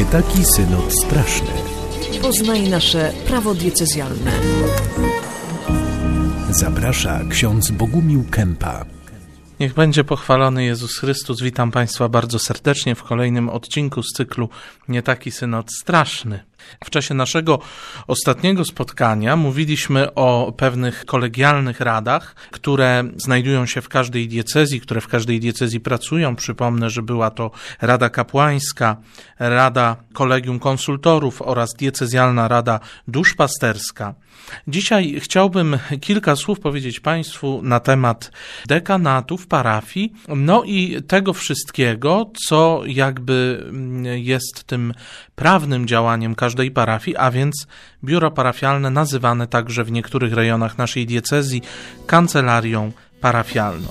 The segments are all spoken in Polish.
taki synod straszny. Poznaj nasze prawo diecezjalne. Zaprasza ksiądz Bogumił Kępa. Niech będzie pochwalony Jezus Chrystus. Witam Państwa bardzo serdecznie w kolejnym odcinku z cyklu Nie taki synod straszny. W czasie naszego ostatniego spotkania mówiliśmy o pewnych kolegialnych radach, które znajdują się w każdej diecezji, które w każdej diecezji pracują. Przypomnę, że była to Rada Kapłańska, Rada Kolegium Konsultorów oraz Diecezjalna Rada Duszpasterska. Dzisiaj chciałbym kilka słów powiedzieć Państwu na temat dekanatów, parafii, no i tego wszystkiego, co jakby jest tym prawnym działaniem każdej parafii, a więc biuro parafialne nazywane także w niektórych rejonach naszej diecezji kancelarią parafialną.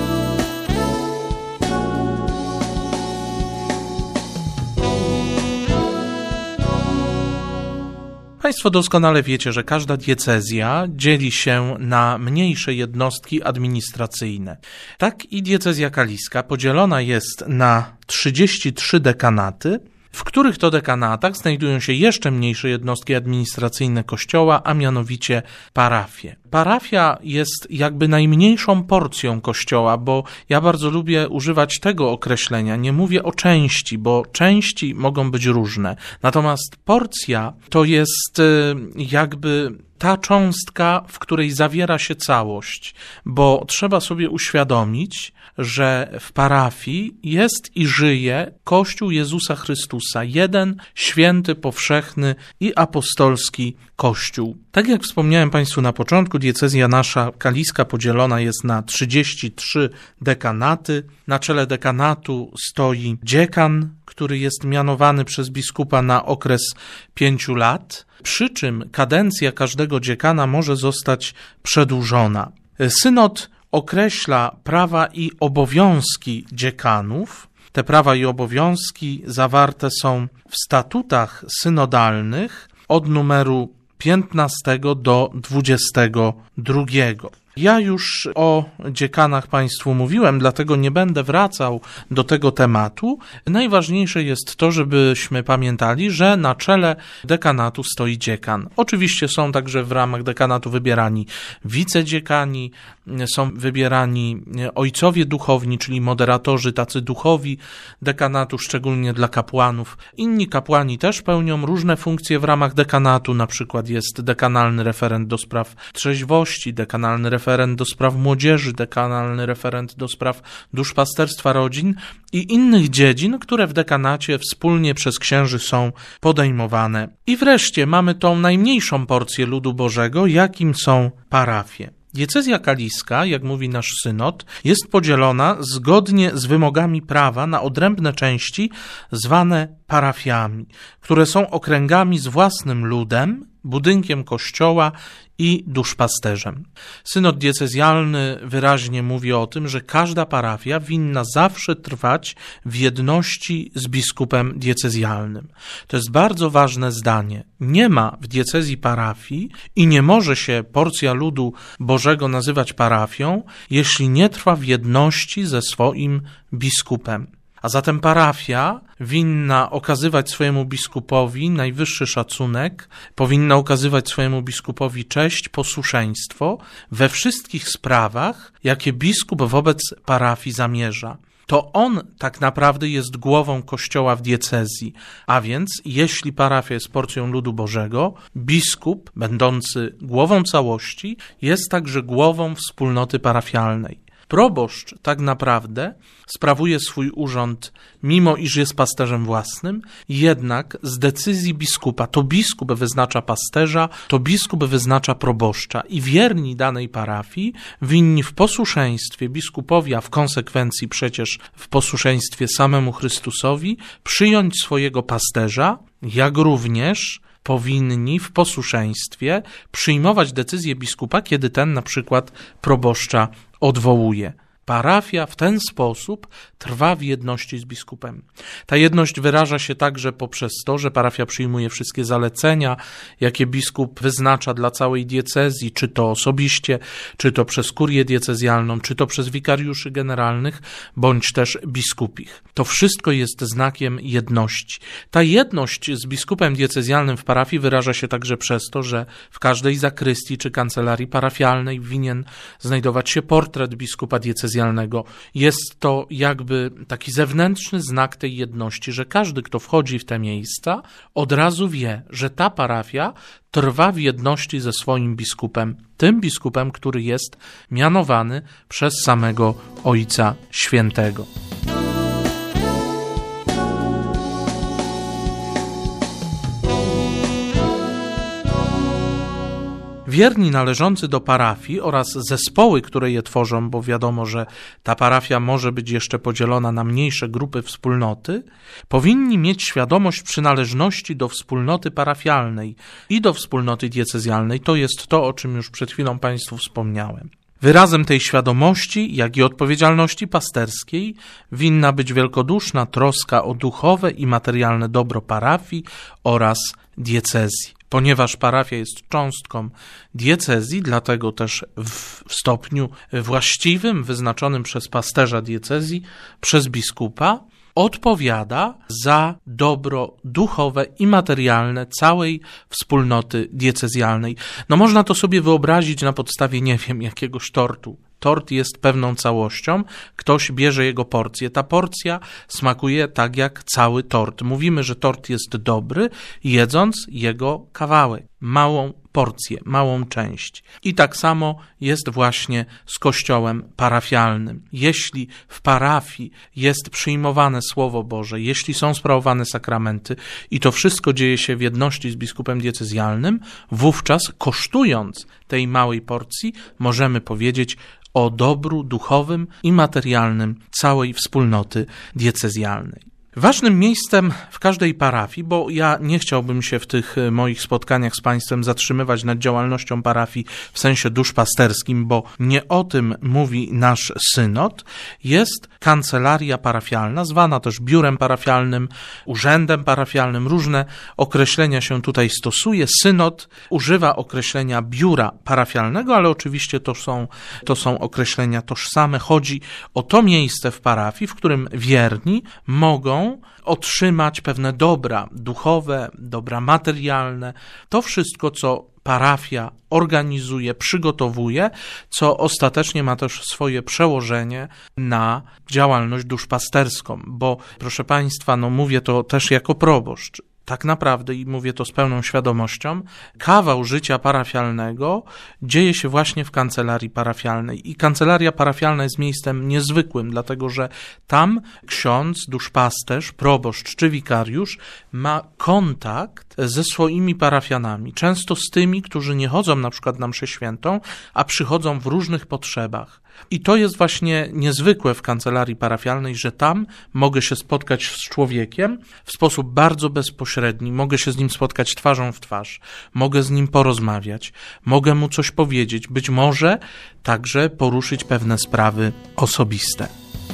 Państwo doskonale wiecie, że każda diecezja dzieli się na mniejsze jednostki administracyjne. Tak i diecezja kaliska podzielona jest na 33 dekanaty, w których to dekanatach znajdują się jeszcze mniejsze jednostki administracyjne Kościoła, a mianowicie parafie. Parafia jest jakby najmniejszą porcją Kościoła, bo ja bardzo lubię używać tego określenia. Nie mówię o części, bo części mogą być różne. Natomiast porcja to jest jakby ta cząstka, w której zawiera się całość, bo trzeba sobie uświadomić, że w parafii jest i żyje Kościół Jezusa Chrystusa, jeden święty, powszechny i apostolski Kościół. Tak jak wspomniałem Państwu na początku, diecezja nasza kaliska podzielona jest na 33 dekanaty. Na czele dekanatu stoi dziekan, który jest mianowany przez biskupa na okres 5 lat, przy czym kadencja każdego dziekana może zostać przedłużona. Synod określa prawa i obowiązki dziekanów. Te prawa i obowiązki zawarte są w statutach synodalnych od numeru 15 do 22. Ja już o dziekanach Państwu mówiłem, dlatego nie będę wracał do tego tematu. Najważniejsze jest to, żebyśmy pamiętali, że na czele dekanatu stoi dziekan. Oczywiście są także w ramach dekanatu wybierani wicedziekani, są wybierani ojcowie duchowni, czyli moderatorzy tacy duchowi dekanatu, szczególnie dla kapłanów. Inni kapłani też pełnią różne funkcje w ramach dekanatu, na przykład jest dekanalny referent do spraw trzeźwości, dekanalny referent do spraw młodzieży, dekanalny referent do spraw duszpasterstwa rodzin i innych dziedzin, które w dekanacie wspólnie przez księży są podejmowane. I wreszcie mamy tą najmniejszą porcję ludu Bożego, jakim są parafie. Diecezja kaliska, jak mówi nasz synod, jest podzielona zgodnie z wymogami prawa na odrębne części zwane parafiami, które są okręgami z własnym ludem, budynkiem kościoła i duszpasterzem. Synod diecezjalny wyraźnie mówi o tym, że każda parafia winna zawsze trwać w jedności z biskupem diecezjalnym. To jest bardzo ważne zdanie. Nie ma w diecezji parafii i nie może się porcja ludu Bożego nazywać parafią, jeśli nie trwa w jedności ze swoim biskupem. A zatem parafia winna okazywać swojemu biskupowi najwyższy szacunek, powinna okazywać swojemu biskupowi cześć, posłuszeństwo we wszystkich sprawach, jakie biskup wobec parafii zamierza. To on tak naprawdę jest głową Kościoła w diecezji, a więc jeśli parafia jest porcją ludu Bożego, biskup, będący głową całości, jest także głową wspólnoty parafialnej. Proboszcz tak naprawdę sprawuje swój urząd, mimo iż jest pasterzem własnym, jednak z decyzji biskupa. To biskup wyznacza pasterza, to biskup wyznacza proboszcza i wierni danej parafii winni w posłuszeństwie biskupowi, a w konsekwencji przecież w posłuszeństwie samemu Chrystusowi, przyjąć swojego pasterza, jak również powinni w posłuszeństwie przyjmować decyzję biskupa, kiedy ten na przykład proboszcza odwołuje. Parafia w ten sposób trwa w jedności z biskupem. Ta jedność wyraża się także poprzez to, że parafia przyjmuje wszystkie zalecenia, jakie biskup wyznacza dla całej diecezji, czy to osobiście, czy to przez kurię diecezjalną, czy to przez wikariuszy generalnych, bądź też biskupich. To wszystko jest znakiem jedności. Ta jedność z biskupem diecezjalnym w parafii wyraża się także przez to, że w każdej zakrystii czy kancelarii parafialnej winien znajdować się portret biskupa diecezjalnego. Jest to jakby taki zewnętrzny znak tej jedności, że każdy, kto wchodzi w te miejsca, od razu wie, że ta parafia trwa w jedności ze swoim biskupem, tym biskupem, który jest mianowany przez samego Ojca Świętego. Wierni należący do parafii oraz zespoły, które je tworzą, bo wiadomo, że ta parafia może być jeszcze podzielona na mniejsze grupy wspólnoty, powinni mieć świadomość przynależności do wspólnoty parafialnej i do wspólnoty diecezjalnej. To jest to, o czym już przed chwilą Państwu wspomniałem. Wyrazem tej świadomości, jak i odpowiedzialności pasterskiej winna być wielkoduszna troska o duchowe i materialne dobro parafii oraz diecezji. Ponieważ parafia jest cząstką diecezji, dlatego też w stopniu właściwym, wyznaczonym przez pasterza diecezji, przez biskupa, odpowiada za dobro duchowe i materialne całej wspólnoty diecezjalnej. No można to sobie wyobrazić na podstawie, nie wiem, jakiegoś tortu. Tort jest pewną całością, ktoś bierze jego porcję. Ta porcja smakuje tak jak cały tort. Mówimy, że tort jest dobry, jedząc jego kawałek, małą porcję, małą część. I tak samo jest właśnie z kościołem parafialnym. Jeśli w parafii jest przyjmowane Słowo Boże, jeśli są sprawowane sakramenty i to wszystko dzieje się w jedności z biskupem diecezjalnym, wówczas kosztując tej małej porcji możemy powiedzieć o dobru duchowym i materialnym całej wspólnoty diecezjalnej. Ważnym miejscem w każdej parafii, bo ja nie chciałbym się w tych moich spotkaniach z Państwem zatrzymywać nad działalnością parafii w sensie duszpasterskim, bo nie o tym mówi nasz synod, jest kancelaria parafialna, zwana też biurem parafialnym, urzędem parafialnym. Różne określenia się tutaj stosuje. Synod używa określenia biura parafialnego, ale oczywiście to są określenia tożsame. Chodzi o to miejsce w parafii, w którym wierni mogą otrzymać pewne dobra duchowe, dobra materialne. To wszystko, co parafia organizuje, przygotowuje, co ostatecznie ma też swoje przełożenie na działalność duszpasterską, bo proszę Państwa, mówię to też jako proboszcz. Tak naprawdę, i mówię to z pełną świadomością, kawał życia parafialnego dzieje się właśnie w kancelarii parafialnej. I kancelaria parafialna jest miejscem niezwykłym, dlatego że tam ksiądz, duszpasterz, proboszcz czy wikariusz ma kontakt ze swoimi parafianami. Często z tymi, którzy nie chodzą na przykład na mszę świętą, a przychodzą w różnych potrzebach. I to jest właśnie niezwykłe w kancelarii parafialnej, że tam mogę się spotkać z człowiekiem w sposób bardzo bezpośredni, mogę się z nim spotkać twarzą w twarz, mogę z nim porozmawiać, mogę mu coś powiedzieć, być może także poruszyć pewne sprawy osobiste.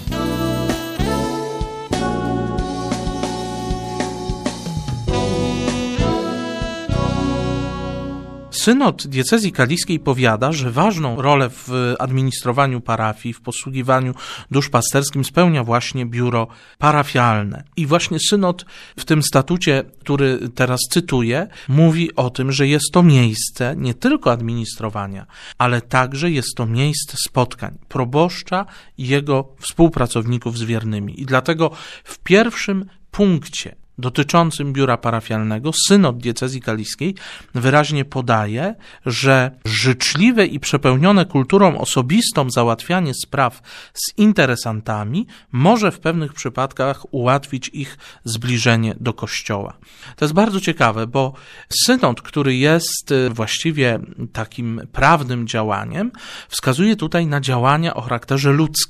Synod diecezji kaliskiej powiada, że ważną rolę w administrowaniu parafii, w posługiwaniu duszpasterskim spełnia właśnie biuro parafialne. I właśnie synod w tym statucie, który teraz cytuję, mówi o tym, że jest to miejsce nie tylko administrowania, ale także jest to miejsce spotkań proboszcza i jego współpracowników z wiernymi. I dlatego w pierwszym punkcie dotyczącym biura parafialnego synod diecezji kaliskiej wyraźnie podaje, że życzliwe i przepełnione kulturą osobistą załatwianie spraw z interesantami może w pewnych przypadkach ułatwić ich zbliżenie do Kościoła. To jest bardzo ciekawe, bo synod, który jest właściwie takim prawnym działaniem, wskazuje tutaj na działania o charakterze ludzkim.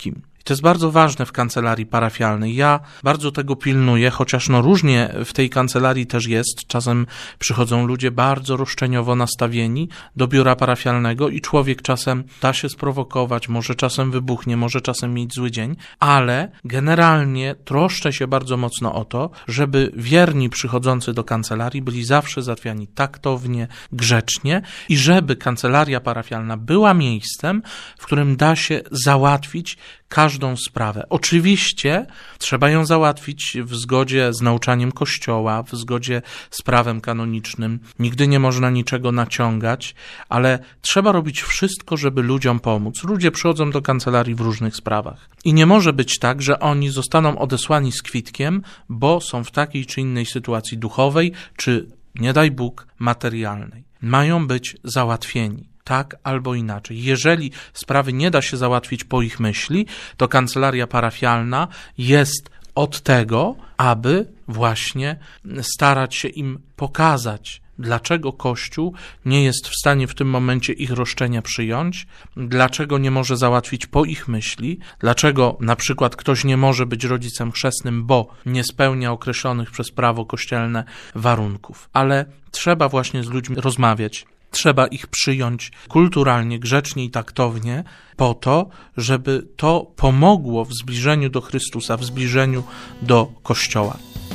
To jest bardzo ważne w kancelarii parafialnej. Ja bardzo tego pilnuję, chociaż różnie w tej kancelarii też jest. Czasem przychodzą ludzie bardzo roszczeniowo nastawieni do biura parafialnego i człowiek czasem da się sprowokować, może czasem wybuchnie, może czasem mieć zły dzień, ale generalnie troszczę się bardzo mocno o to, żeby wierni przychodzący do kancelarii byli zawsze załatwiani taktownie, grzecznie i żeby kancelaria parafialna była miejscem, w którym da się załatwić każdą sprawę. Oczywiście trzeba ją załatwić w zgodzie z nauczaniem Kościoła, w zgodzie z prawem kanonicznym. Nigdy nie można niczego naciągać, ale trzeba robić wszystko, żeby ludziom pomóc. Ludzie przychodzą do kancelarii w różnych sprawach. I nie może być tak, że oni zostaną odesłani z kwitkiem, bo są w takiej czy innej sytuacji duchowej, czy, nie daj Bóg, materialnej. Mają być załatwieni. Tak albo inaczej. Jeżeli sprawy nie da się załatwić po ich myśli, to kancelaria parafialna jest od tego, aby właśnie starać się im pokazać, dlaczego Kościół nie jest w stanie w tym momencie ich roszczenia przyjąć, dlaczego nie może załatwić po ich myśli, dlaczego na przykład ktoś nie może być rodzicem chrzestnym, bo nie spełnia określonych przez prawo kościelne warunków. Ale trzeba właśnie z ludźmi rozmawiać. Trzeba ich przyjąć kulturalnie, grzecznie i taktownie po to, żeby to pomogło w zbliżeniu do Chrystusa, w zbliżeniu do Kościoła.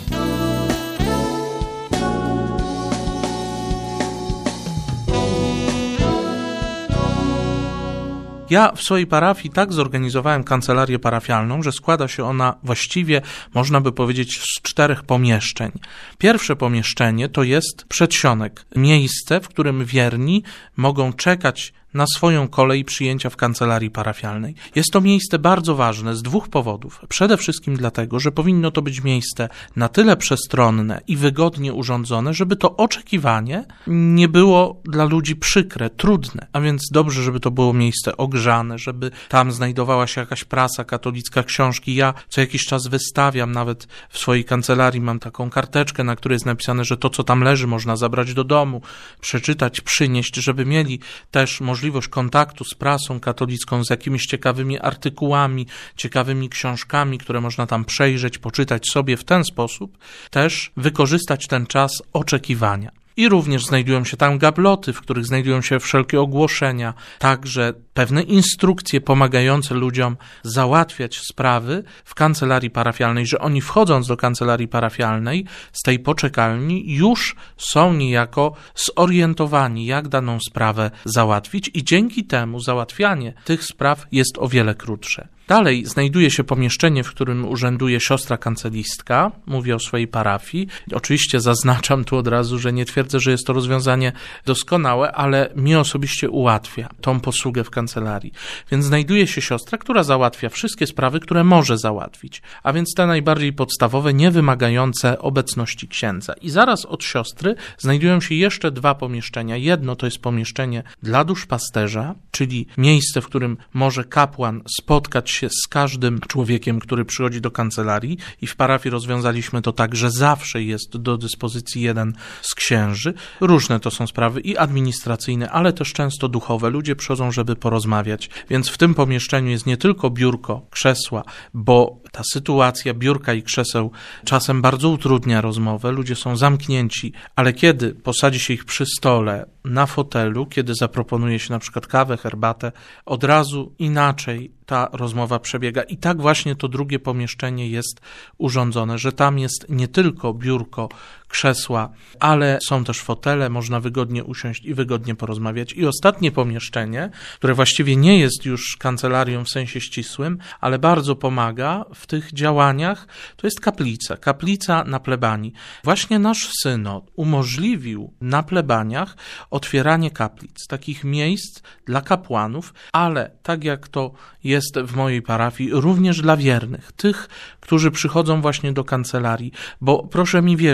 Ja w swojej parafii tak zorganizowałem kancelarię parafialną, że składa się ona właściwie, można by powiedzieć, z 4 pomieszczeń. Pierwsze pomieszczenie to jest przedsionek, miejsce, w którym wierni mogą czekać na swoją kolej przyjęcia w kancelarii parafialnej. Jest to miejsce bardzo ważne z 2 powodów. Przede wszystkim dlatego, że powinno to być miejsce na tyle przestronne i wygodnie urządzone, żeby to oczekiwanie nie było dla ludzi przykre, trudne. A więc dobrze, żeby to było miejsce ogrzane, żeby tam znajdowała się jakaś prasa katolicka, książki. Ja co jakiś czas wystawiam, nawet w swojej kancelarii mam taką karteczkę, na której jest napisane, że to, co tam leży, można zabrać do domu, przeczytać, przynieść, żeby mieli też możliwość kontaktu z prasą katolicką, z jakimiś ciekawymi artykułami, ciekawymi książkami, które można tam przejrzeć, poczytać sobie w ten sposób, też wykorzystać ten czas oczekiwania. I również znajdują się tam gabloty, w których znajdują się wszelkie ogłoszenia, także pewne instrukcje pomagające ludziom załatwiać sprawy w kancelarii parafialnej, że oni wchodząc do kancelarii parafialnej z tej poczekalni już są niejako zorientowani, jak daną sprawę załatwić i dzięki temu załatwianie tych spraw jest o wiele krótsze. Dalej znajduje się pomieszczenie, w którym urzęduje siostra kancelistka, mówię o swojej parafii. Oczywiście zaznaczam tu od razu, że nie twierdzę, że jest to rozwiązanie doskonałe, ale mi osobiście ułatwia tą posługę w kancelarii. Więc znajduje się siostra, która załatwia wszystkie sprawy, które może załatwić, a więc te najbardziej podstawowe, nie wymagające obecności księdza. I zaraz od siostry znajdują się jeszcze 2 pomieszczenia. Jedno to jest pomieszczenie dla duszpasterza, czyli miejsce, w którym może kapłan spotkać się z każdym człowiekiem, który przychodzi do kancelarii i w parafii rozwiązaliśmy to tak, że zawsze jest do dyspozycji jeden z księży. Różne to są sprawy i administracyjne, ale też często duchowe. Ludzie przychodzą, żeby porozmawiać, więc w tym pomieszczeniu jest nie tylko biurko, krzesła, bo ta sytuacja biurka i krzeseł czasem bardzo utrudnia rozmowę, ludzie są zamknięci, ale kiedy posadzi się ich przy stole, na fotelu, kiedy zaproponuje się na przykład kawę, herbatę, od razu inaczej ta rozmowa przebiega. I tak właśnie to drugie pomieszczenie jest urządzone, że tam jest nie tylko biurko, krzesła, ale są też fotele, można wygodnie usiąść i wygodnie porozmawiać. I ostatnie pomieszczenie, które właściwie nie jest już kancelarią w sensie ścisłym, ale bardzo pomaga w tych działaniach, to jest kaplica. Kaplica na plebanii. Właśnie nasz synod umożliwił na plebaniach otwieranie kaplic, takich miejsc dla kapłanów, ale tak jak to jest w mojej parafii, również dla wiernych, tych, którzy przychodzą właśnie do kancelarii, bo proszę mi wierzyć, że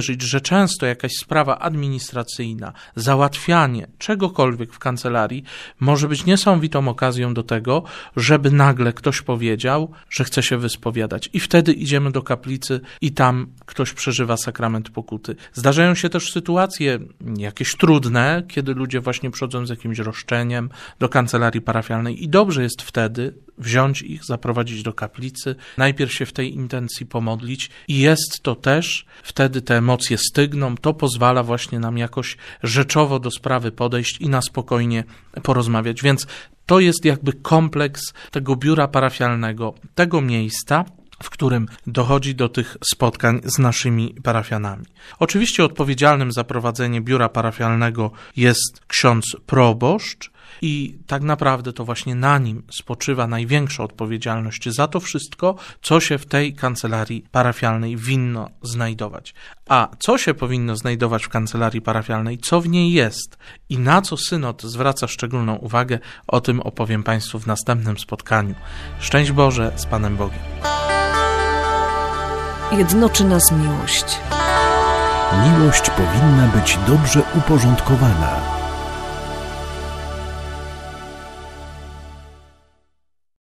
często jakaś sprawa administracyjna, załatwianie czegokolwiek w kancelarii może być niesamowitą okazją do tego, żeby nagle ktoś powiedział, że chce się wyspowiadać. I wtedy idziemy do kaplicy i tam ktoś przeżywa sakrament pokuty. Zdarzają się też sytuacje jakieś trudne, kiedy ludzie właśnie przychodzą z jakimś roszczeniem do kancelarii parafialnej i dobrze jest wtedy wziąć ich, zaprowadzić do kaplicy, najpierw się w tej intencji pomodlić i jest to też, wtedy te emocje stygną, to pozwala właśnie nam jakoś rzeczowo do sprawy podejść i na spokojnie porozmawiać. Więc to jest jakby kompleks tego biura parafialnego, tego miejsca, w którym dochodzi do tych spotkań z naszymi parafianami. Oczywiście odpowiedzialnym za prowadzenie biura parafialnego jest ksiądz proboszcz i tak naprawdę to właśnie na nim spoczywa największa odpowiedzialność za to wszystko, co się w tej kancelarii parafialnej winno znajdować. A co się powinno znajdować w kancelarii parafialnej, co w niej jest i na co synod zwraca szczególną uwagę, o tym opowiem Państwu w następnym spotkaniu. Szczęść Boże, z Panem Bogiem. Jednoczy nas miłość. Miłość powinna być dobrze uporządkowana.